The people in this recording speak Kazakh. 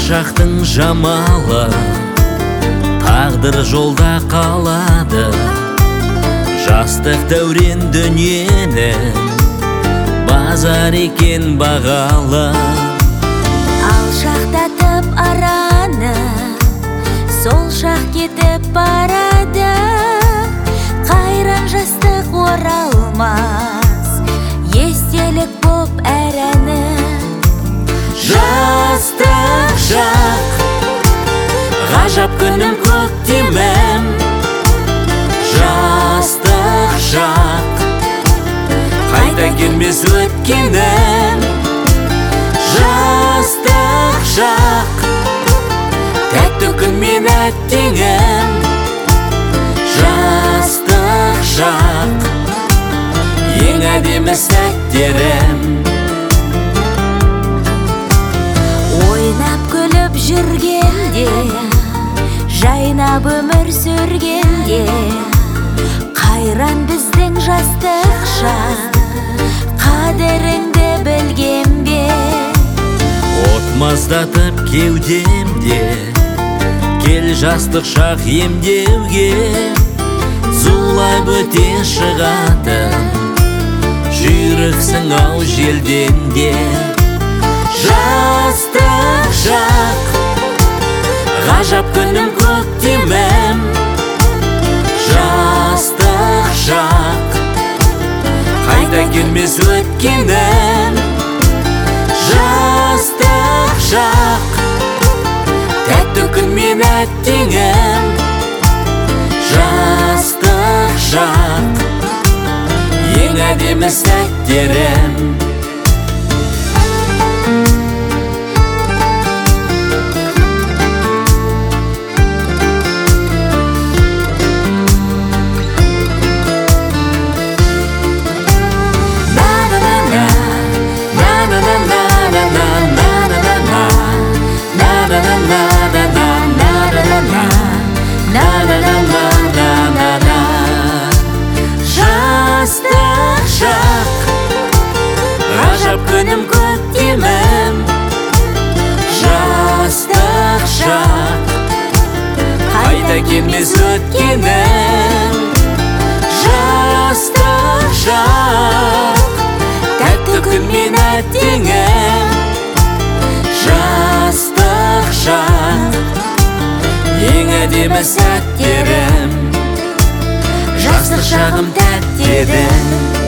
шақтың жамалы тағдыр жолда қалады. Жастық дәурен дүниенің базар екен бағалы. Алшақтатып араны сол шақ кетіп барады. Қайран жастық оралмас естелік боп әр әні. Жастық шақ ғажап күнім көктемім. Жастық шақ қайта келмес өткенім. Жастық шақ тәтті күн мен әттеңім. Жастық шақ ең әдемі сәттерім. Ойнап күліп жүргенде, жайнап өмір сүргенде, қайран біздің жастық шақ, қадіріңді білген бе? От маздатып кеудемде, кел жастық шақ емдеуге. Зулап өте шығады жүйріксің ау желден де. Жастық шақ ғажап күнім көктемім. Жастық шақ қайта келмес өткенім. Жастық шақ тәтті күн мен әттеңім. Жастық шақ ең әдемі сәттерім. Жастық шақ ғажап күнім көктемім. Жастық шақ қайта келмес өткенім. Жастық шақ тәтті күн мен әттеңім. Жастық шақ ең әдемі сәттерім. Жастық шағым тәтті еді.